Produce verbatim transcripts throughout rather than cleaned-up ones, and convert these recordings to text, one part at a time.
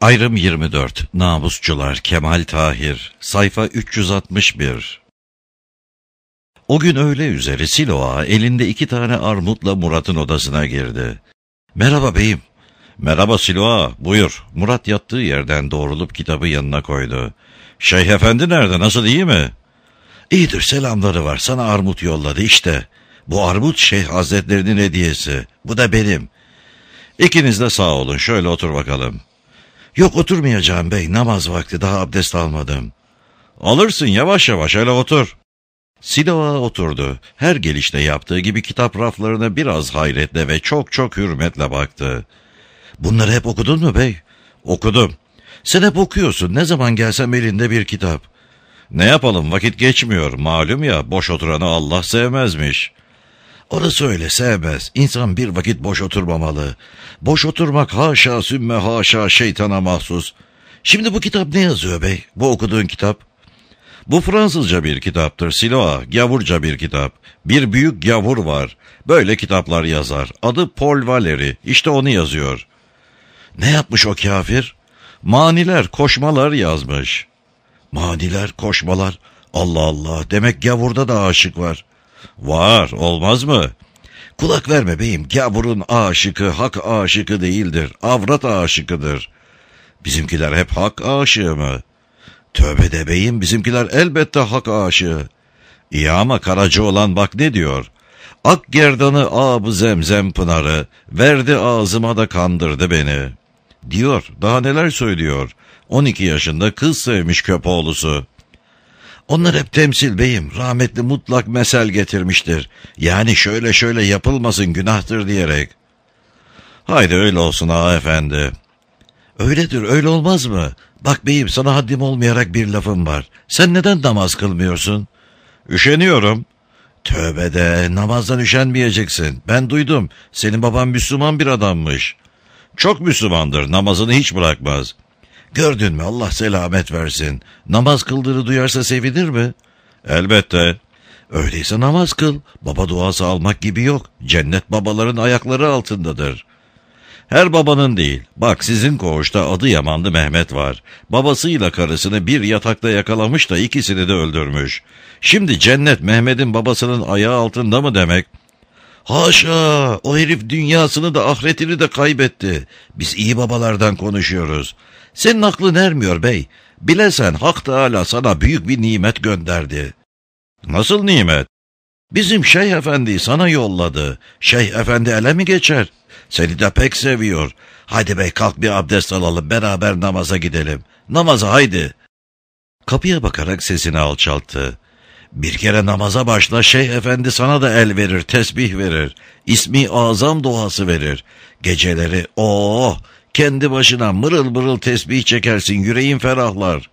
Ayrım yirmi dört. Namusçular. Kemal Tahir. Sayfa üç yüz altmış bir. O gün öğle üzeri Siloa elinde iki tane armutla Murat'ın odasına girdi. "Merhaba beyim." "Merhaba Siloa, buyur." Murat yattığı yerden doğrulup kitabı yanına koydu. "Şeyh efendi nerede, nasıl, iyi mi?" "İyidir, selamları var, sana armut yolladı işte. Bu armut Şeyh Hazretlerinin hediyesi, bu da benim." "İkiniz de sağ olun, şöyle otur bakalım." "Yok, oturmayacağım bey, namaz vakti, daha abdest almadım." "Alırsın, yavaş yavaş, hele otur." Siloa oturdu. Her gelişte yaptığı gibi kitap raflarına biraz hayretle ve çok çok hürmetle baktı. "Bunları hep okudun mu bey?" "Okudum." "Sen hep okuyorsun, ne zaman gelsem elinde bir kitap." "Ne yapalım, vakit geçmiyor, malum ya, boş oturanı Allah sevmezmiş." "Orası öyle, sevmez. İnsan bir vakit boş oturmamalı. Boş oturmak haşa sümme haşa şeytana mahsus." "Şimdi bu kitap ne yazıyor bey, bu okuduğun kitap?" "Bu Fransızca bir kitaptır Siloa, gavurca bir kitap. Bir büyük gavur var, böyle kitaplar yazar. Adı Paul Valéry, işte onu yazıyor." "Ne yapmış o kafir?" "Maniler, koşmalar yazmış." "Maniler, koşmalar, Allah Allah, demek gavurda da aşık var." "Var, olmaz mı?" "Kulak verme beyim, gavurun aşıkı hak aşıkı değildir, avrat aşıkıdır." "Bizimkiler hep hak aşığı mı?" "Tövbe de beyim, bizimkiler elbette hak aşığı." "İyi ama Karaca olan bak ne diyor? Ak gerdanı ab zemzem pınarı, verdi ağzıma da kandırdı beni." Diyor, daha neler söylüyor. on iki yaşında kız sevmiş köpoğlusu. "Onlar hep temsil beyim, rahmetli mutlak mesel getirmiştir. Yani şöyle şöyle yapılmasın, günahtır diyerek." "Haydi öyle olsun ağa efendi." "Öyledir, öyle olmaz mı? Bak beyim, sana haddim olmayarak bir lafım var. Sen neden namaz kılmıyorsun?" "Üşeniyorum." "Tövbe de, namazdan üşenmeyeceksin. Ben duydum, senin baban Müslüman bir adammış." "Çok Müslümandır, namazını hiç bırakmaz." "Gördün mü, Allah selamet versin. Namaz kıldığını duyarsa sevinir mi?" "Elbette." "Öyleyse namaz kıl. Baba duası almak gibi yok. Cennet babaların ayakları altındadır." "Her babanın değil. Bak, sizin koğuşta adı Yamanlı Mehmet var. Babasıyla karısını bir yatakta yakalamış da ikisini de öldürmüş. Şimdi cennet Mehmet'in babasının ayağı altında mı demek?" "Haşa, o herif dünyasını da ahiretini de kaybetti. Biz iyi babalardan konuşuyoruz. Senin aklın ermiyor bey. Bilesen Hak Teâlâ sana büyük bir nimet gönderdi." "Nasıl nimet?" "Bizim Şeyh Efendi'yi sana yolladı. Şeyh Efendi ele mi geçer? Seni de pek seviyor. Haydi bey, kalk bir abdest alalım, beraber namaza gidelim. Namaza haydi." Kapıya bakarak sesini alçalttı. "Bir kere namaza başla, Şeyh Efendi sana da el verir, tesbih verir. İsmi azam duası verir. Geceleri oh, kendi başına mırıl mırıl tesbih çekersin, yüreğin ferahlar."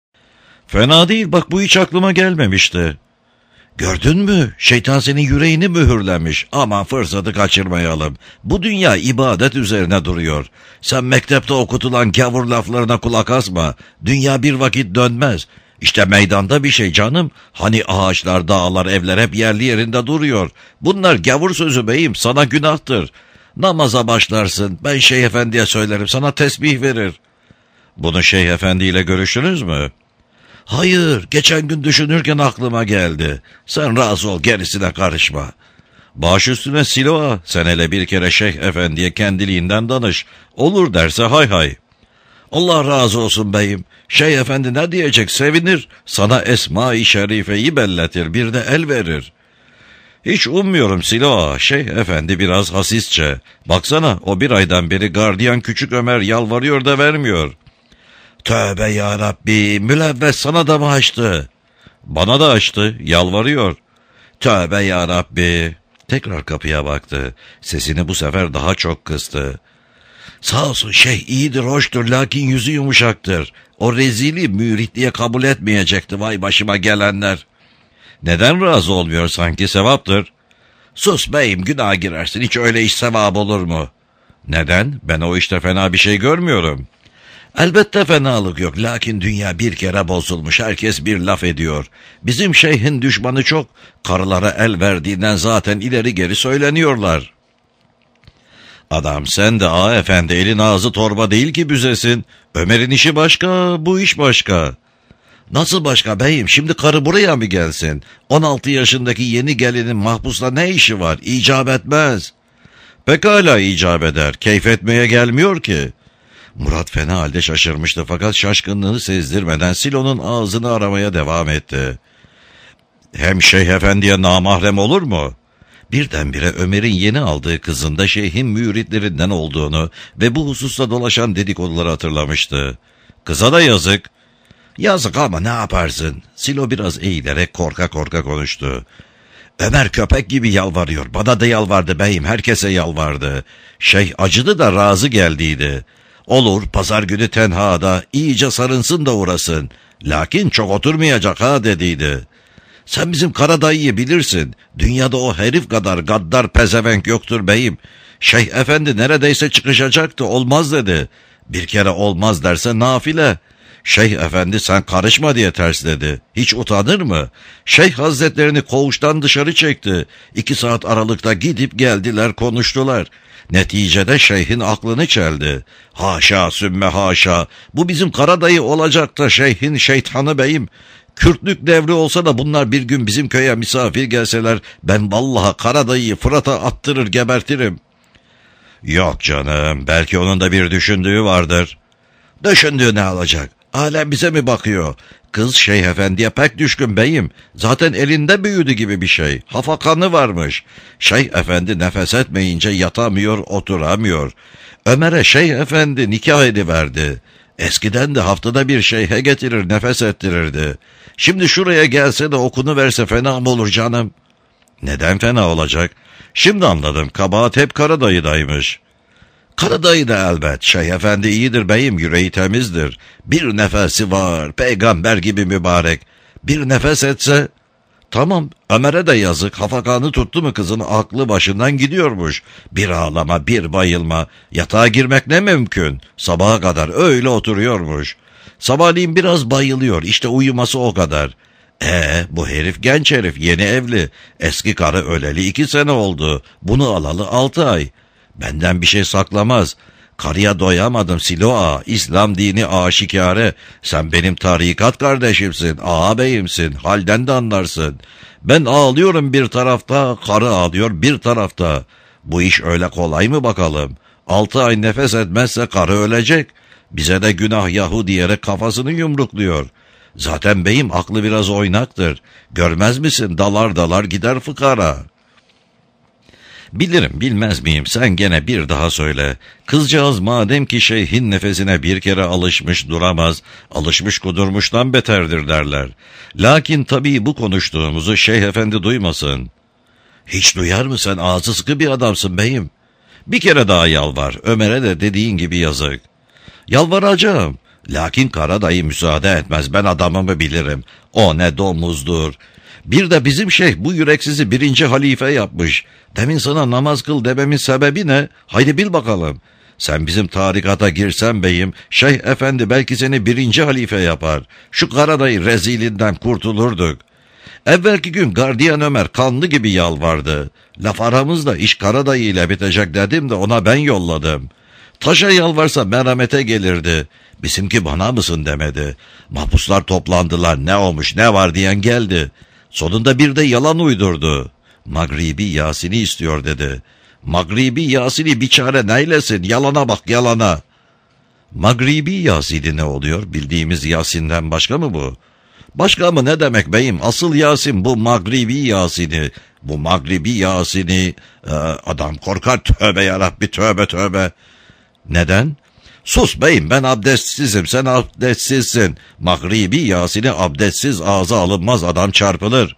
"Fena değil, bak bu hiç aklıma gelmemişti." "Gördün mü? Şeytan senin yüreğini mühürlemiş. Aman fırsatı kaçırmayalım. Bu dünya ibadet üzerine duruyor. Sen mektepte okutulan gavur laflarına kulak asma. Dünya bir vakit dönmez. İşte meydanda bir şey canım. Hani ağaçlar, dağlar, evler hep yerli yerinde duruyor. Bunlar gavur sözü beyim, sana günahtır. Namaza başlarsın, ben Şeyh Efendi'ye söylerim, sana tesbih verir." "Bunu Şeyh Efendi ile görüştünüz mü?" "Hayır, geçen gün düşünürken aklıma geldi. Sen razı ol, gerisine karışma." "Baş üstüne Siloa, sen hele bir kere Şeyh Efendi'ye kendiliğinden danış. Olur derse hay hay." "Allah razı olsun beyim. Şeyh Efendi ne diyecek, sevinir. Sana Esma-i Şerife'yi belletir, bir de el verir." "Hiç ummuyorum Siloa, Şeyh Efendi biraz hasisçe. Baksana, o bir aydan beri gardiyan Küçük Ömer yalvarıyor da vermiyor." "Tövbe yarabbi, mülevves sana da mı açtı?" "Bana da açtı, yalvarıyor." "Tövbe yarabbi." Tekrar kapıya baktı. Sesini bu sefer daha çok kıstı. "Sağ olsun şeyh, iyidir, hoştur, lakin yüzü yumuşaktır. O rezili müritliğe kabul etmeyecekti, vay başıma gelenler." "Neden razı olmuyor, sanki sevaptır?" "Sus beyim, günah girersin, hiç öyle iş sevap olur mu?" "Neden? Ben o işte fena bir şey görmüyorum." "Elbette fenalık yok, lakin dünya bir kere bozulmuş, herkes bir laf ediyor. Bizim şeyhin düşmanı çok, karılara el verdiğinden zaten ileri geri söyleniyorlar." Adam sen de ağa efendi, elin ağzı torba değil ki büzesin. Ömer'in işi başka, bu iş başka. Nasıl başka beyim? Şimdi karı buraya mı gelsin? on altı yaşındaki yeni gelinin mahpusla ne işi var? İcap etmez. Pekala icap eder. Keyif etmeye gelmiyor ki. Murat fena halde şaşırmıştı fakat şaşkınlığını sezdirmeden Silo'nun ağzını aramaya devam etti. Hem Şeyh Efendi'ye namahrem olur mu? Birdenbire Ömer'in yeni aldığı kızın da şeyhin müritlerinden olduğunu ve bu hususta dolaşan dedikoduları hatırlamıştı. Kıza da yazık. Yazık ama ne yaparsın? Silo biraz eğilerek korka korka konuştu. Ömer köpek gibi yalvarıyor. Bana da yalvardı beyim, herkese yalvardı. Şeyh acıdı da razı geldiydi. Olur, pazar günü tenhada iyice sarınsın da uğrasın. Lakin çok oturmayacak ha dediydi. Sen bizim Karadayı'yı bilirsin. Dünyada o herif kadar gaddar pezevenk yoktur beyim. Şeyh efendi neredeyse çıkışacaktı, olmaz dedi. Bir kere olmaz derse nafile. Şeyh efendi sen karışma diye tersledi. Hiç utanır mı? Şeyh hazretlerini koğuştan dışarı çekti. İki saat aralıkta gidip geldiler, konuştular. Neticede şeyhin aklını çeldi. Haşa sümme haşa. Bu bizim Karadayı olacak da şeyhin şeytanı beyim. Kürtlük devri olsa da bunlar bir gün bizim köye misafir gelseler ben vallahi Karadayı'yı Fırat'a attırır gebertirim. Yok canım, belki onun da bir düşündüğü vardır. Düşündüğü ne alacak? Alem bize mi bakıyor? Kız Şeyh Efendi'ye pek düşkün beyim. Zaten elinde büyüdü gibi bir şey. Hafakanı varmış. Şeyh Efendi nefes etmeyince yatamıyor, oturamıyor. Ömer'e Şeyh Efendi nikah ediverdi. Eskiden de haftada bir şeyhe getirir, nefes ettirirdi. Şimdi şuraya gelse de okunu verse fena mı olur canım? Neden fena olacak? Şimdi anladım, kabahat hep Karadayı'daymış. Karadayı da elbet. Şeyh Efendi iyidir beyim, yüreği temizdir. Bir nefesi var, peygamber gibi mübarek. Bir nefes etse... Tamam, Ömer'e de yazık, hafakanı tuttu mu kızın aklı başından gidiyormuş. Bir ağlama, bir bayılma, yatağa girmek ne mümkün. Sabaha kadar öyle oturuyormuş. Sabahleyin biraz bayılıyor, işte uyuması o kadar. Ee, bu herif genç herif, yeni evli. Eski karı öleli iki sene oldu. Bunu alalı altı ay. Benden bir şey saklamaz. Karıya doyamadım Silo ağa, İslam dini aşikare. Sen benim tarikat kardeşimsin, ağabeyimsin, halden de anlarsın. Ben ağlıyorum bir tarafta, karı ağlıyor bir tarafta. Bu iş öyle kolay mı bakalım? Altı ay nefes etmezse karı ölecek. Bize de günah yahu diyerek kafasını yumrukluyor. Zaten beyim aklı biraz oynaktır. Görmez misin, dalar dalar gider fıkara. Bilirim, bilmez miyim, sen gene bir daha söyle. Kızcağız madem ki şeyhin nefesine bir kere alışmış duramaz, alışmış kudurmuştan beterdir derler. Lakin tabii bu konuştuğumuzu Şeyh Efendi duymasın. Hiç duyar mı, sen ağzı sıkı bir adamsın beyim. Bir kere daha yalvar, Ömer'e de dediğin gibi yazık. Yalvaracağım. Lakin Karadayı müsaade etmez, ben adamımı bilirim. O ne domuzdur. Bir de bizim şeyh bu yüreksizi birinci halife yapmış. Demin sana namaz kıl dememin sebebi ne? Haydi bil bakalım. Sen bizim tarikata girsen beyim, Şeyh Efendi belki seni birinci halife yapar. Şu Karadayı rezilinden kurtulurduk. Evvelki gün gardiyan Ömer kanlı gibi yalvardı. Laf aramızda iş Karadayı ile bitecek dedim de ona ben yolladım. Taşa yalvarsa merhamete gelirdi. Bizimki bana mısın demedi. Mahpuslar toplandılar, ne olmuş ne var diyen geldi. Sonunda bir de yalan uydurdu. Magribi Yasin'i istiyor dedi. Magribi Yasin'i biçare neylesin, yalana bak yalana. Magribi Yasin'i ne oluyor? Bildiğimiz Yasin'den başka mı bu? Başka mı ne demek beyim? Asıl Yasin bu Magribi Yasin'i. Bu Magribi Yasin'i ee, adam korkar, tövbe yarabbi, tövbe tövbe. Neden? Sus beyim, ben abdestsizim, sen abdestsizsin. Magribi Yasin'i abdestsiz ağza alınmaz, adam çarpılır.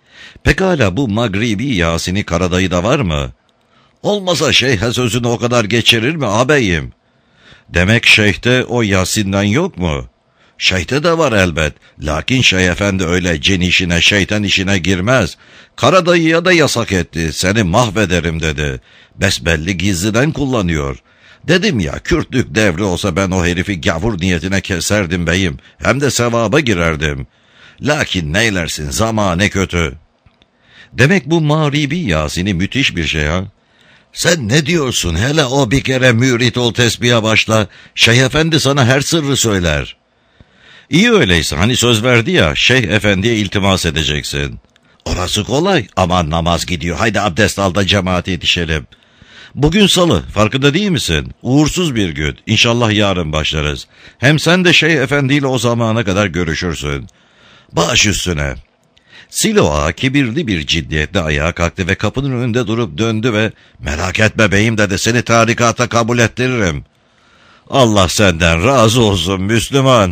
Pekala bu Magribi Yasin'i Karadayı'da var mı? Olmasa şeyhe sözünü o kadar geçirir mi ağabeyim? Demek şeyhte o Yasin'den yok mu? Şeyhte de var elbet. Lakin Şeyh Efendi öyle cin işine, şeytan işine girmez. Karadayı'ya da yasak etti. Seni mahvederim dedi. Besbelli gizliden kullanıyor. Dedim ya, Kürtlük devri olsa ben o herifi gavur niyetine keserdim beyim. Hem de sevaba girerdim. Lakin neylersin, zamane kötü. Demek bu Mağribi Yasin'i müthiş bir şey ha? Sen ne diyorsun? Hele o bir kere mürit ol, tesbihe başla. Şeyh efendi sana her sırrı söyler. İyi öyleyse, hani söz verdi ya, Şeyh efendiye iltimas edeceksin. Orası kolay. Aman namaz gidiyor. Haydi abdest al da cemaate yetişelim. Bugün salı, farkında değil misin? Uğursuz bir gün. İnşallah yarın başlarız. Hem sen de Şeyh efendiyle o zamana kadar görüşürsün. Baş üstüne. Silo Ağa kibirli bir ciddiyetle ayağa kalktı ve kapının önünde durup döndü ve merak etme beyim dedi, seni tarikata kabul ettiririm. Allah senden razı olsun Müslüman.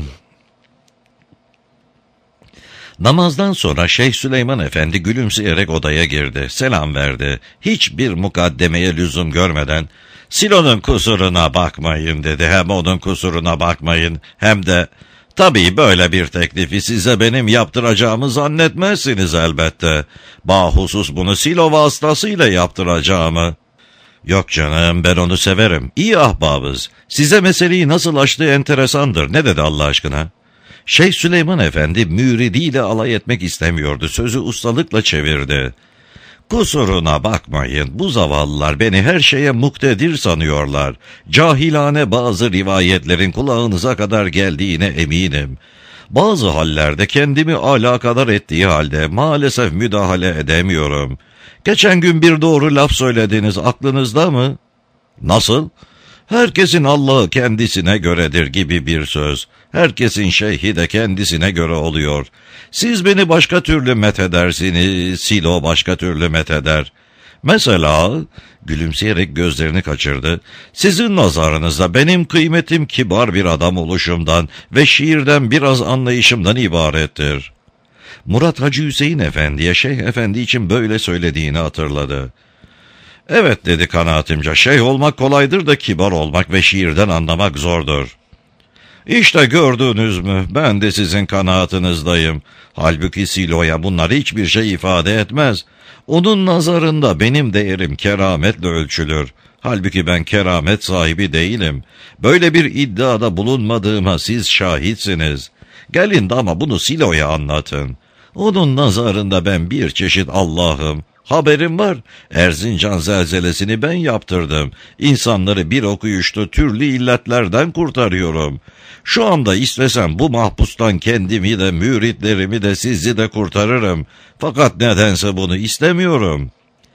Namazdan sonra Şeyh Süleyman Efendi gülümseyerek odaya girdi. Selam verdi. Hiçbir mukaddemeye lüzum görmeden Silo'nun kusuruna bakmayın dedi. Hem onun kusuruna bakmayın hem de tabii böyle bir teklifi size benim yaptıracağımı zannetmezsiniz elbette. Bahusus bunu Silo vasıtasıyla yaptıracağımı. Yok canım, ben onu severim. İyi ahbabız. Size meseleyi nasıl açtığı enteresandır. Ne dedi Allah aşkına? Şeyh Süleyman Efendi müridiyle alay etmek istemiyordu. Sözü ustalıkla çevirdi. Kusuruna bakmayın, bu zavallılar beni her şeye muktedir sanıyorlar. Cahilane bazı rivayetlerin kulağınıza kadar geldiğine eminim. Bazı hallerde kendimi alakadar ettiği halde maalesef müdahale edemiyorum. Geçen gün bir doğru laf söylediniz, aklınızda mı? Nasıl? Herkesin Allah'ı kendisine göredir gibi bir söz. Herkesin şeyhi de kendisine göre oluyor. Siz beni başka türlü methedersiniz, Silo başka türlü metheder. Mesela, gülümseyerek gözlerini kaçırdı, sizin nazarınızda benim kıymetim kibar bir adam oluşumdan ve şiirden biraz anlayışımdan ibarettir. Murat Hacı Hüseyin Efendi'ye Şeyh Efendi için böyle söylediğini hatırladı. Evet dedi kanaatimce, şeyh olmak kolaydır da kibar olmak ve şiirden anlamak zordur. İşte gördünüz mü, ben de sizin kanaatinizdayım. Halbuki Silo'ya bunlar hiçbir şey ifade etmez. Onun nazarında benim değerim kerametle ölçülür. Halbuki ben keramet sahibi değilim. Böyle bir iddiada bulunmadığıma siz şahitsiniz. Gelin de ama bunu Silo'ya anlatın. Onun nazarında ben bir çeşit Allah'ım. Haberim var, Erzincan zelzelesini ben yaptırdım. İnsanları bir okuyuşta türlü illetlerden kurtarıyorum. Şu anda istesem bu mahpustan kendimi de, müritlerimi de, sizi de kurtarırım. Fakat nedense bunu istemiyorum.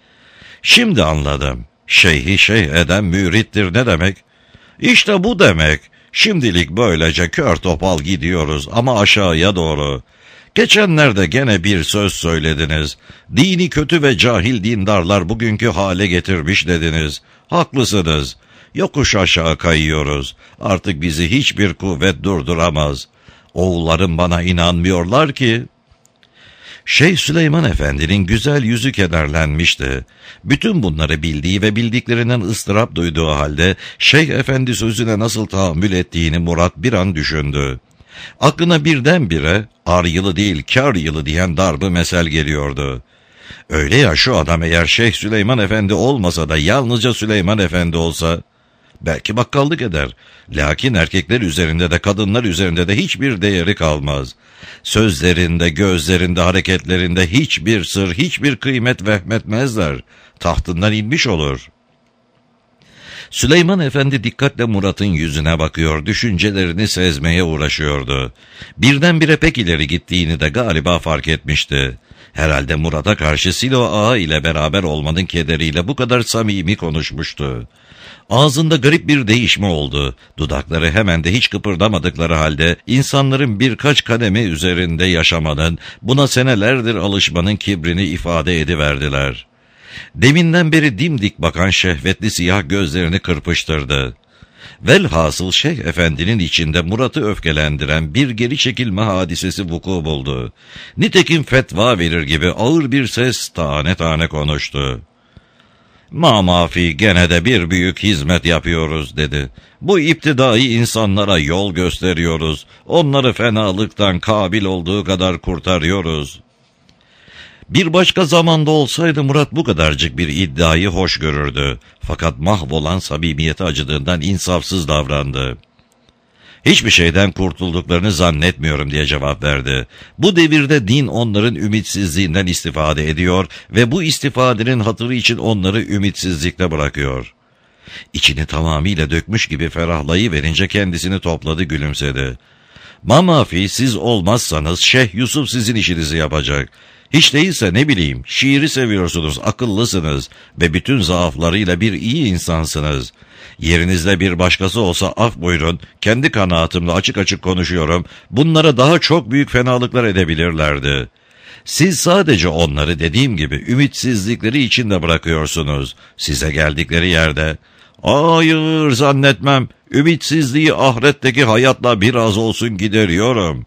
Şimdi anladım. Şeyhi şeyh eden mürittir ne demek? İşte bu demek. Şimdilik böylece kör topal gidiyoruz ama aşağıya doğru. Geçenlerde gene bir söz söylediniz. Dini kötü ve cahil dindarlar bugünkü hale getirmiş dediniz. Haklısınız. Yokuş aşağı kayıyoruz. Artık bizi hiçbir kuvvet durduramaz. Oğullarım bana inanmıyorlar ki. Şeyh Süleyman Efendi'nin güzel yüzü kederlenmişti. Bütün bunları bildiği ve bildiklerinden ıstırap duyduğu halde Şeyh Efendi sözüne nasıl tahammül ettiğini Murat bir an düşündü. Aklına birdenbire ar yılı değil kar yılı diyen darbe mesel geliyordu. Öyle ya, şu adam eğer Şeyh Süleyman Efendi olmasa da yalnızca Süleyman Efendi olsa belki bakkallık eder. Lakin erkekler üzerinde de kadınlar üzerinde de hiçbir değeri kalmaz. Sözlerinde, gözlerinde, hareketlerinde hiçbir sır, hiçbir kıymet vehmetmezler. Tahtından inmiş olur. Süleyman Efendi dikkatle Murat'ın yüzüne bakıyor, düşüncelerini sezmeye uğraşıyordu. Birdenbire pek ileri gittiğini de galiba fark etmişti. Herhalde Murat'a karşı Silo Ağa ile beraber olmanın kederiyle bu kadar samimi konuşmuştu. Ağzında garip bir değişme oldu. Dudakları hemen de hiç kıpırdamadıkları halde insanların birkaç kademe üzerinde yaşamanın, buna senelerdir alışmanın kibrini ifade ediverdiler. Deminden beri dimdik bakan şehvetli siyah gözlerini kırpıştırdı. Velhasıl Şeyh Efendi'nin içinde Murat'ı öfkelendiren bir geri çekilme hadisesi vuku buldu. Nitekim fetva verir gibi ağır bir ses tane tane konuştu. "Mamafi gene de bir büyük hizmet yapıyoruz" dedi. "Bu iptidai insanlara yol gösteriyoruz. Onları fenalıktan kabil olduğu kadar kurtarıyoruz." Bir başka zamanda olsaydı Murat bu kadarcık bir iddiayı hoş görürdü. Fakat mahvolan samimiyeti acıdığından insafsız davrandı. Hiçbir şeyden kurtulduklarını zannetmiyorum diye cevap verdi. Bu devirde din onların ümitsizliğinden istifade ediyor ve bu istifadenin hatırı için onları ümitsizlikte bırakıyor. İçini tamamıyla dökmüş gibi ferahlayıverince kendisini topladı, gülümsedi. Mamafi, siz olmazsanız Şeyh Yusuf sizin işinizi yapacak. Hiç değilse ne bileyim, şiiri seviyorsunuz, akıllısınız ve bütün zaaflarıyla bir iyi insansınız. Yerinizde bir başkası olsa af buyurun, kendi kanaatimle açık açık konuşuyorum, bunlara daha çok büyük fenalıklar edebilirlerdi. Siz sadece onları dediğim gibi ümitsizlikleri içinde bırakıyorsunuz. Size geldikleri yerde, hayır zannetmem, ümitsizliği ahiretteki hayatla biraz olsun gideriyorum.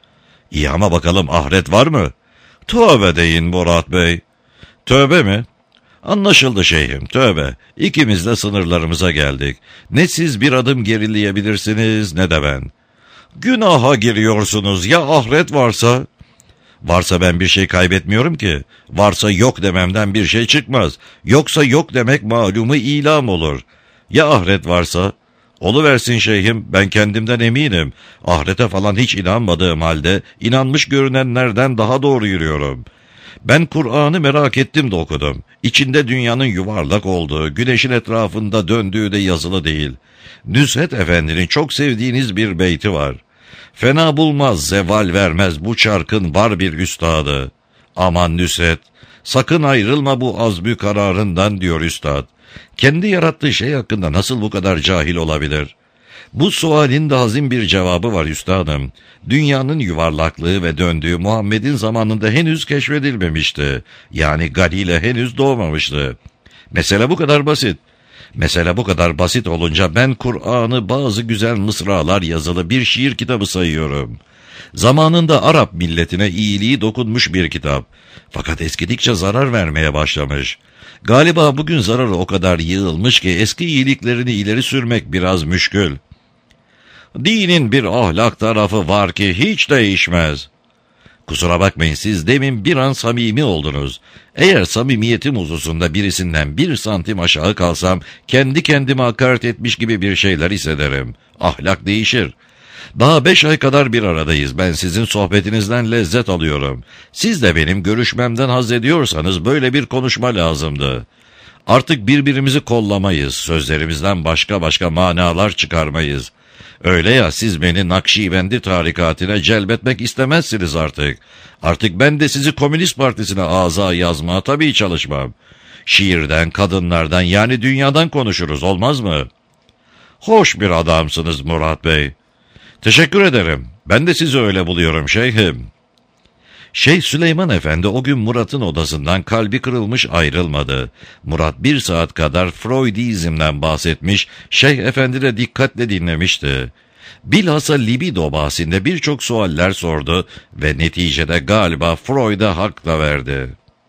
İyi ama bakalım ahiret var mı? Tövbe deyin Murat Bey. Tövbe mi? Anlaşıldı şeyhim, tövbe. İkimiz de sınırlarımıza geldik. Ne siz bir adım gerileyebilirsiniz ne de ben. Günaha giriyorsunuz, ya ahiret varsa? Varsa ben bir şey kaybetmiyorum ki. Varsa yok dememden bir şey çıkmaz. Yoksa yok demek malumu ilam olur. Ya ahiret varsa? Oluversin şeyhim, ben kendimden eminim. Ahirete falan hiç inanmadığım halde inanmış görünenlerden daha doğru yürüyorum. Ben Kur'an'ı merak ettim de okudum. İçinde dünyanın yuvarlak olduğu, güneşin etrafında döndüğü de yazılı değil. Nusret Efendi'nin çok sevdiğiniz bir beyti var. Fena bulmaz, zeval vermez bu çarkın var bir üstadı. Aman Nusret, sakın ayrılma bu azmü kararından diyor üstad. Kendi yarattığı şey hakkında nasıl bu kadar cahil olabilir? Bu sualin de hazin bir cevabı var üstadım. Dünyanın yuvarlaklığı ve döndüğü Muhammed'in zamanında henüz keşfedilmemişti. Yani Galile henüz doğmamıştı. Mesele bu kadar basit. Mesele bu kadar basit olunca ben Kur'an'ı bazı güzel mısralar yazılı bir şiir kitabı sayıyorum. Zamanında Arap milletine iyiliği dokunmuş bir kitap. Fakat eskidikçe zarar vermeye başlamış. Galiba bugün zararı o kadar yığılmış ki eski iyiliklerini ileri sürmek biraz müşkül. Dinin bir ahlak tarafı var ki hiç değişmez. Kusura bakmayın, siz demin bir an samimi oldunuz. Eğer samimiyetim hususunda birisinden bir santim aşağı kalsam kendi kendime hakaret etmiş gibi bir şeyler hissederim. Ahlak değişir. Daha beş ay kadar bir aradayız. Ben sizin sohbetinizden lezzet alıyorum. Siz de benim görüşmemden haz ediyorsanız böyle bir konuşma lazımdı. Artık birbirimizi kollamayız. Sözlerimizden başka başka manalar çıkarmayız. Öyle ya, siz beni Nakşibendi tarikatine celbetmek istemezsiniz artık. Artık ben de sizi Komünist Partisi'ne aza yazmaya tabii çalışmam. Şiirden, kadınlardan, yani dünyadan konuşuruz, olmaz mı? Hoş bir adamsınız Murat Bey. Teşekkür ederim. Ben de sizi öyle buluyorum şeyhim. Şeyh Süleyman Efendi o gün Murat'ın odasından kalbi kırılmış ayrılmadı. Murat bir saat kadar Freudizm'den bahsetmiş, Şeyh Efendi de dikkatle dinlemişti. Bilhassa libido bahsinde birçok sualler sordu ve neticede galiba Freud'a hak da verdi.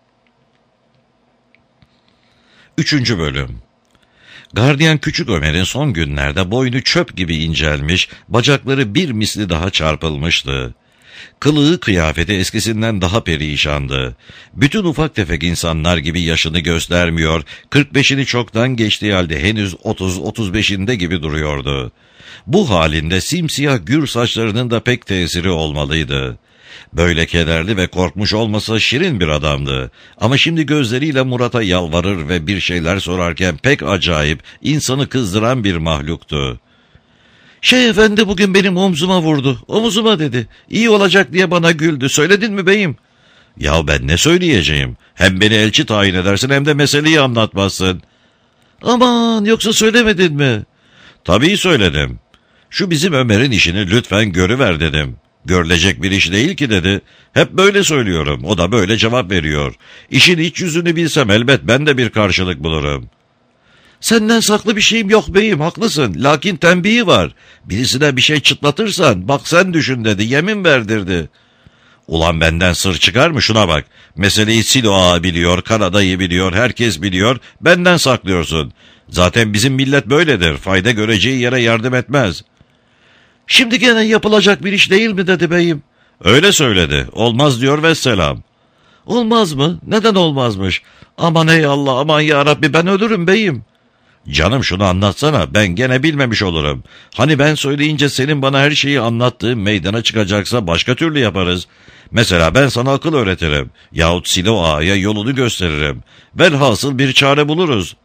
Üçüncü bölüm. Gardiyan Küçük Ömer'in son günlerde boynu çöp gibi incelmiş, bacakları bir misli daha çarpılmıştı. Kılığı kıyafeti eskisinden daha perişandı. Bütün ufak tefek insanlar gibi yaşını göstermiyor, kırk beşini çoktan geçtiği halde henüz otuz otuz beşinde gibi duruyordu. Bu halinde simsiyah gür saçlarının da pek tesiri olmalıydı. Böyle kederli ve korkmuş olmasa şirin bir adamdı. Ama şimdi gözleriyle Murat'a yalvarır ve bir şeyler sorarken pek acayip, insanı kızdıran bir mahluktu. Şeyh Efendi bugün benim omzuma vurdu. Omuzuma dedi. İyi olacak diye bana güldü. Söyledin mi beyim? Ya ben ne söyleyeceğim? Hem beni elçi tayin edersin hem de meseleyi anlatmazsın. Aman, yoksa söylemedin mi? Tabii söyledim. Şu bizim Ömer'in işini lütfen görüver dedim. Görülecek bir iş değil ki dedi. Hep böyle söylüyorum. O da böyle cevap veriyor. İşin iç yüzünü bilsem elbet ben de bir karşılık bulurum. Senden saklı bir şeyim yok beyim, haklısın. Lakin tembihi var. Birisine bir şey çıtlatırsan bak sen düşün dedi, yemin verdirdi. Ulan benden sır çıkar mı, şuna bak. Meseleyi Silo Ağa biliyor, Karadayı biliyor, herkes biliyor. Benden saklıyorsun. Zaten bizim millet böyledir. Fayda göreceği yere yardım etmez. Şimdi gene yapılacak bir iş değil mi dedi beyim. Öyle söyledi. Olmaz diyor vesselam. Olmaz mı? Neden olmazmış? Aman ey Allah, aman ya Rabbi, ben ölürüm beyim. Canım şunu anlatsana, ben gene bilmemiş olurum. Hani ben söyleyince senin bana her şeyi anlattığın meydana çıkacaksa başka türlü yaparız. Mesela ben sana akıl öğretirim. Yahut Silo Ağa'ya yolunu gösteririm. Velhasıl bir çare buluruz.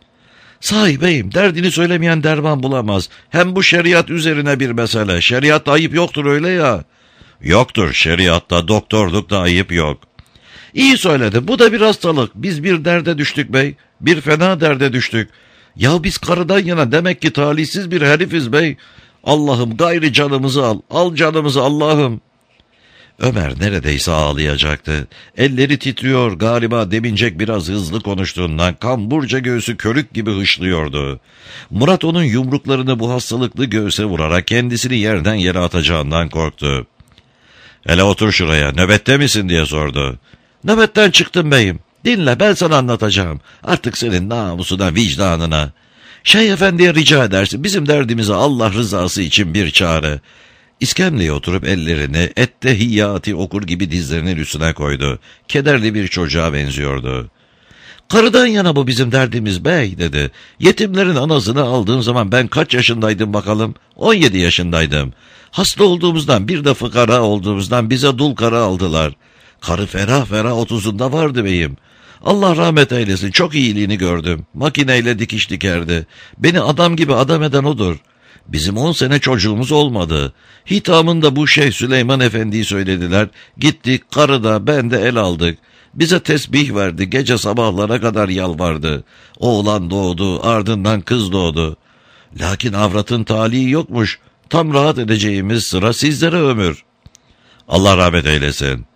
Sahi beyim, derdini söylemeyen derman bulamaz. Hem bu şeriat üzerine bir mesele. Şeriatta ayıp yoktur öyle ya. Yoktur, şeriatta, doktorlukta ayıp yok. İyi söyledin, bu da bir hastalık. Biz bir derde düştük bey. Bir fena derde düştük. Ya biz karıdan yana demek ki talihsiz bir herifiz bey. Allah'ım gayri canımızı al. Al canımızı Allah'ım. Ömer neredeyse ağlayacaktı. Elleri titriyor, galiba demincek biraz hızlı konuştuğundan kamburca göğsü körük gibi hışlıyordu. Murat onun yumruklarını bu hastalıklı göğse vurarak kendisini yerden yere atacağından korktu. Hele otur şuraya, nöbette misin diye sordu. Nöbetten çıktım beyim. Dinle, ben sana anlatacağım. Artık senin namusuna, vicdanına. Şeyh Efendi'ye rica edersin, bizim derdimize Allah rızası için bir çare. İskemleye oturup ellerini ettehiyyati okur gibi dizlerinin üstüne koydu. Kederli bir çocuğa benziyordu. Karıdan yana bu bizim derdimiz bey dedi. Yetimlerin anasını aldığım zaman ben kaç yaşındaydım bakalım? on yedi yaşındaydım. Hasta olduğumuzdan, bir de fıkara olduğumuzdan bize dul karı aldılar. Karı ferah ferah otuzunda vardı beyim. Allah rahmet eylesin, çok iyiliğini gördüm. Makineyle dikiş dikerdi. Beni adam gibi adam eden odur. Bizim on sene çocuğumuz olmadı. Hitamında bu Şeyh Süleyman Efendi'yi söylediler. Gittik, karı da ben de el aldık. Bize tesbih verdi, gece sabahlara kadar yalvardı. Oğlan doğdu, ardından kız doğdu. Lakin avratın talihi yokmuş. Tam rahat edeceğimiz sıra sizlere ömür. Allah rahmet eylesin.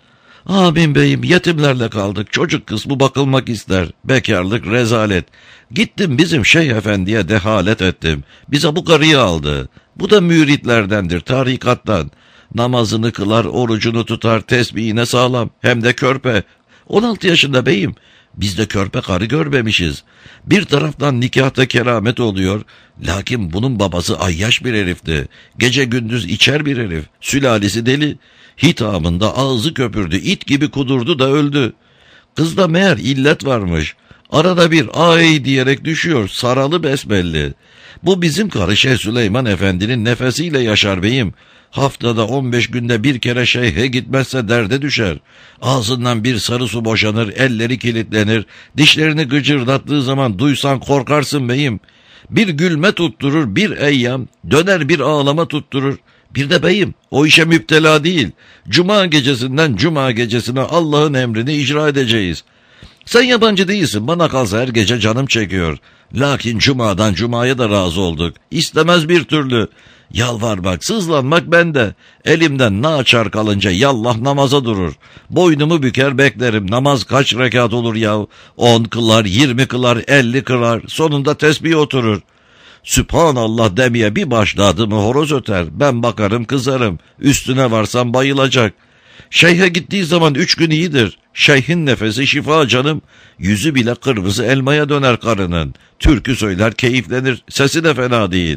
Amin beyim, yetimlerle kaldık. Çocuk kısmı bakılmak ister. Bekarlık rezalet. Gittim bizim Şeyh Efendi'ye dehalet ettim. Bize bu karıyı aldı. Bu da müritlerdendir, tarikattan. Namazını kılar, orucunu tutar, tesbihine sağlam. Hem de körpe. on altı yaşında beyim. Biz de körpe karı görmemişiz. Bir taraftan nikahta keramet oluyor. Lakin bunun babası ayyaş bir herifti. Gece gündüz içer bir herif. Sülalesi deli. Hitamında ağzı köpürdü, it gibi kudurdu da öldü. Kızda meğer illet varmış. Arada bir ay diyerek düşüyor, saralı besbelli. Bu bizim karı Şeyh Süleyman Efendi'nin nefesiyle yaşar beyim. Haftada on beş günde bir kere şeyhe gitmezse derde düşer. Ağzından bir sarı su boşanır, elleri kilitlenir. Dişlerini gıcırdattığı zaman duysan korkarsın beyim. Bir gülme tutturur, bir eyyam, döner bir ağlama tutturur. Bir de beyim, o işe müptela değil. Cuma gecesinden cuma gecesine Allah'ın emrini icra edeceğiz. Sen yabancı değilsin, bana kalsa her gece canım çekiyor. Lakin cumadan cumaya da razı olduk. İstemez bir türlü. Yalvarmak, sızlanmak bende. Elimden naçar kalınca yallah namaza durur. Boynumu büker beklerim. Namaz kaç rekat olur yahu? On kılar, yirmi kılar, elli kılar. Sonunda tesbih oturur. Sübhanallah demeye bir başladı mı horoz öter. Ben bakarım kızarım. Üstüne varsam bayılacak. Şeyhe gittiği zaman üç gün iyidir. Şeyhin nefesi şifa canım. Yüzü bile kırmızı elmaya döner karının. Türkü söyler keyiflenir. Sesi de fena değil.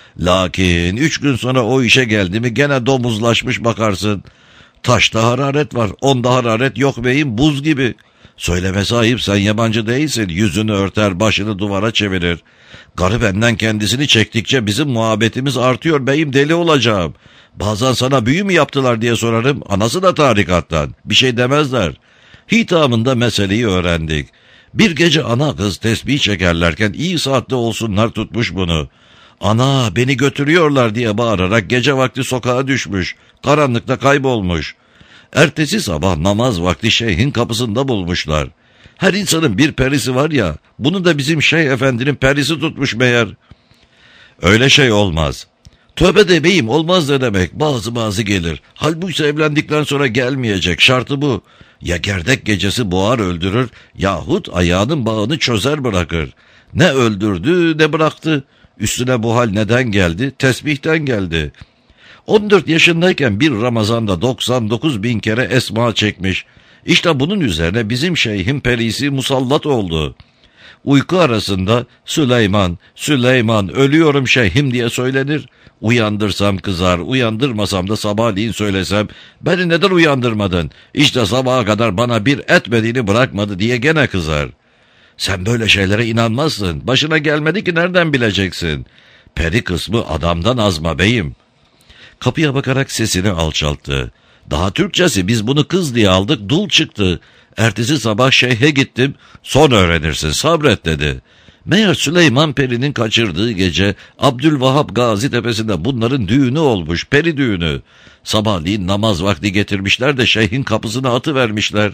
Lakin üç gün sonra o işe geldi mi gene domuzlaşmış bakarsın. Taşta hararet var. Onda hararet yok beyim, buz gibi. Söyleme sahip, sen yabancı değilsin. Yüzünü örter, başını duvara çevirir. Karı benden kendisini çektikçe bizim muhabbetimiz artıyor beyim, deli olacağım. Bazen sana büyü mü yaptılar diye sorarım. Anası da tarikattan. Bir şey demezler. Hitamında meseleyi öğrendik. Bir gece ana kız tesbih çekerlerken iyi saatte olsunlar tutmuş bunu. Ana beni götürüyorlar diye bağırarak gece vakti sokağa düşmüş. Karanlıkta kaybolmuş. Ertesi sabah namaz vakti şeyhin kapısında bulmuşlar. Her insanın bir perisi var ya, bunu da bizim Şeyh Efendi'nin perisi tutmuş meğer. Öyle şey olmaz. Tövbe de beyim, olmaz ne demek, bazı bazı gelir. Halbuki evlendikten sonra gelmeyecek, şartı bu. Ya gerdek gecesi boğar öldürür yahut ayağının bağını çözer bırakır. Ne öldürdü ne bıraktı. Üstüne bu hal neden geldi? Tesbihten geldi. on dört yaşındayken bir Ramazan'da doksan dokuz bin kere esma çekmiş. İşte bunun üzerine bizim şeyhin perisi musallat oldu. Uyku arasında Süleyman, Süleyman ölüyorum şeyhim diye söylenir. Uyandırsam kızar, uyandırmasam da sabahleyin söylesem, beni neden uyandırmadın? İşte sabaha kadar bana bir etmediğini bırakmadı diye gene kızar. Sen böyle şeylere inanmazsın. Başına gelmedi ki nereden bileceksin? Peri kısmı adamdan azma beyim. Kapıya bakarak sesini alçalttı. Daha Türkçesi, biz bunu kız diye aldık, dul çıktı. Ertesi sabah şeyhe gittim, son öğrenirsin, sabret dedi. Meğer Süleyman Peri'nin kaçırdığı gece Abdülvahap Gazi Tepesi'nde bunların düğünü olmuş, peri düğünü. Sabahleyin namaz vakti getirmişler de şeyhin kapısına atıvermişler.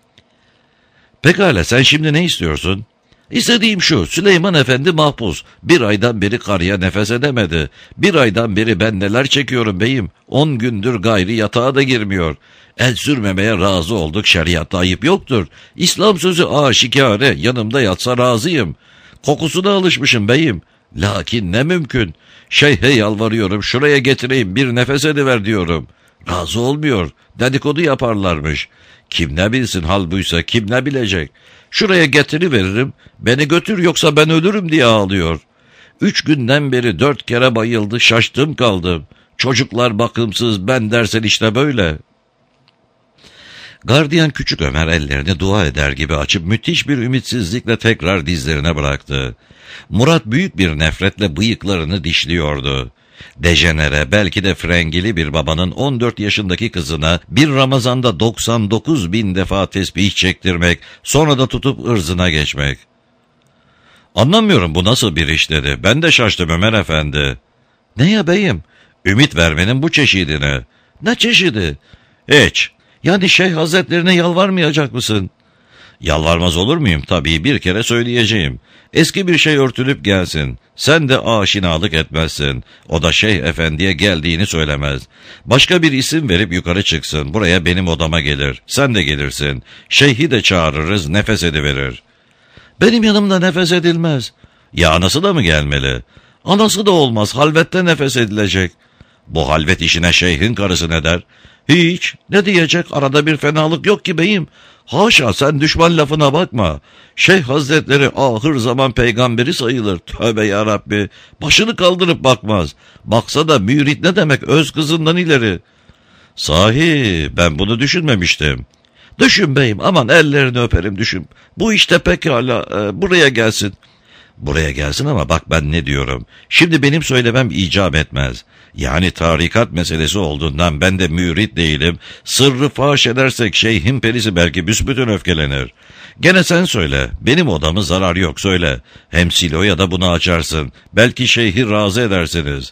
Pekala, sen şimdi ne istiyorsun? İstediğim şu, Süleyman Efendi mahpus. Bir aydan beri karıya nefes edemedi. Bir aydan beri ben neler çekiyorum beyim. On gündür gayri yatağa da girmiyor. El sürmemeye razı olduk, şeriatta ayıp yoktur. İslam sözü aşikare, yanımda yatsa razıyım. Kokusuna alışmışım beyim. Lakin ne mümkün. Şeyhe yalvarıyorum, şuraya getireyim, bir nefes ediver diyorum. Razı olmuyor, dedikodu yaparlarmış. Kim ne bilsin hal buysa, kim ne bilecek. Şuraya getiriveririm, beni götür yoksa ben ölürüm diye ağlıyor. Üç günden beri dört kere bayıldı, şaştım kaldım. Çocuklar bakımsız, ben dersen işte böyle. Gardiyan Küçük Ömer ellerini dua eder gibi açıp müthiş bir ümitsizlikle tekrar dizlerine bıraktı. Murat büyük bir nefretle bıyıklarını dişliyordu. Dejenere, belki de frengili bir babanın on dört yaşındaki kızına bir Ramazan'da doksan dokuz bin defa tesbih çektirmek, sonra da tutup ırzına geçmek. Anlamıyorum, bu nasıl bir iş dedi. Ben de şaştım Ömer Efendi. Ne ya beyim? Ümit vermenin bu çeşidini. Ne çeşidi? Hiç. Yani Şeyh Hazretlerine yalvarmayacak mısın? Yalvarmaz olur muyum? Tabii, bir kere söyleyeceğim. Eski bir şey örtülüp gelsin. Sen de aşinalık etmezsin. O da Şeyh Efendi'ye geldiğini söylemez. Başka bir isim verip yukarı çıksın. Buraya, benim odama gelir. Sen de gelirsin. Şeyhi de çağırırız, nefes ediverir. Benim yanımda nefes edilmez. Ya anası da mı gelmeli? Anası da olmaz. Halvette nefes edilecek. Bu halvet işine şeyhin karısı ne der? Hiç. Ne diyecek? Arada bir fenalık yok ki beyim. Haşa, sen düşman lafına bakma. Şeyh Hazretleri ahır zaman peygamberi sayılır. Tövbe yarabbi. Başını kaldırıp bakmaz. Baksa da mürit ne demek, öz kızından ileri. Sahi, ben bunu düşünmemiştim. Düşün beyim, aman ellerini öperim, düşün. Bu işte pekala e, buraya gelsin. Buraya gelsin ama bak ben ne diyorum. Şimdi benim söylemem icap etmez. Yani tarikat meselesi olduğundan ben de mürit değilim. Sırrı faş edersek şeyhin perisi belki büsbütün öfkelenir. Gene sen söyle. Benim odamı zarar yok, söyle. Hem Silo'ya da bunu açarsın. Belki şeyhi razı edersiniz.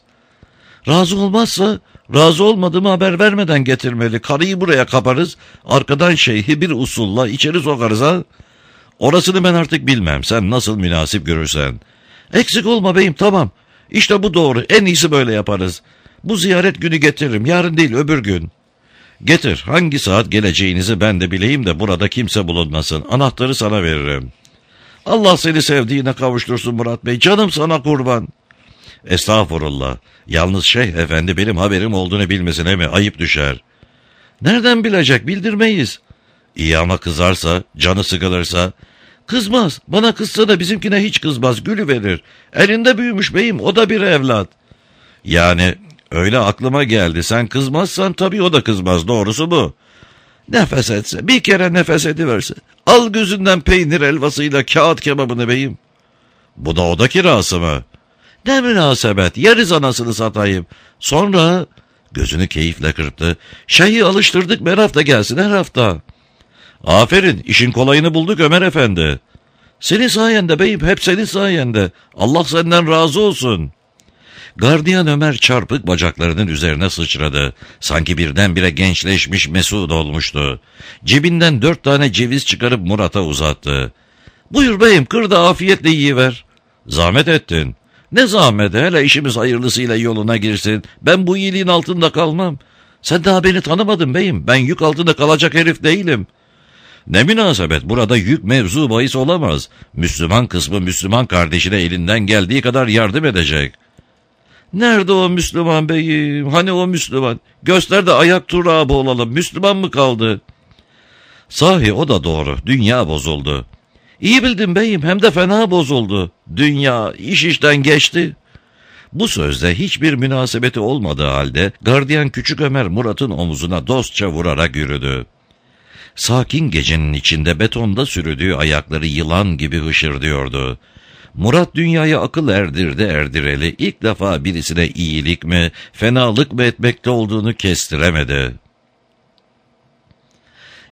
Razı olmazsa, razı olmadığımı haber vermeden getirmeli. Karıyı buraya kaparız. Arkadan şeyhi bir usulla içeri sokarız ha. Orasını ben artık bilmem. Sen nasıl münasip görürsen. Eksik olma beyim, tamam. İşte bu doğru. En iyisi böyle yaparız. Bu ziyaret günü getiririm. Yarın değil, öbür gün. Getir. Hangi saat geleceğinizi ben de bileyim de burada kimse bulunmasın. Anahtarı sana veririm. Allah seni sevdiğine kavuştursun Murat Bey. Canım sana kurban. Estağfurullah. Yalnız Şeyh Efendi benim haberim olduğunu bilmesine mi ayıp düşer? Nereden bilecek? Bildirmeyiz. İyi ama kızarsa, canı sıkılırsa? Kızmaz. Bana kızsa da bizimkine hiç kızmaz. Gülü verir. Elinde büyümüş beyim. O da bir evlat. Yani öyle aklıma geldi. Sen kızmazsan tabii o da kızmaz. Doğrusu bu. Nefes etse. Bir kere nefes ediverse. Al gözünden peynir helvasıyla kağıt kebabını beyim. Bu da oda kirası mı? Ne münasebet. Yeriz anasını satayım. Sonra gözünü keyifle kırptı. Şeyhi alıştırdık, her hafta gelsin, her hafta. Aferin, işin kolayını bulduk Ömer Efendi. Senin sayende beyim, hep senin sayende. Allah senden razı olsun. Gardiyan Ömer çarpık bacaklarının üzerine sıçradı. Sanki birdenbire gençleşmiş, mesut olmuştu. Cebinden dört tane ceviz çıkarıp Murat'a uzattı. Buyur beyim, kır da afiyetle yiyiver. Zahmet ettin. Ne zahmeti, hele işimiz hayırlısıyla yoluna girsin. Ben bu iyiliğin altında kalmam. Sen daha beni tanımadın beyim. Ben yük altında kalacak herif değilim. Ne münasebet, burada yük mevzu bahis olamaz. Müslüman kısmı Müslüman kardeşine elinden geldiği kadar yardım edecek. Nerede o Müslüman beyim? Hani o Müslüman? Göster de ayak turabı olalım. Müslüman mı kaldı? Sahi o da doğru. Dünya bozuldu. İyi bildin beyim, hem de fena bozuldu. Dünya iş işten geçti. Bu sözde hiçbir münasebeti olmadığı halde gardiyan Küçük Ömer Murat'ın omuzuna dostça vurarak yürüdü. Sakin gecenin içinde betonda sürüdüğü ayakları yılan gibi hışırdıyordu. Murat dünyaya akıl erdirdi erdireli ilk defa birisine iyilik mi, fenalık mı etmekte olduğunu kestiremedi.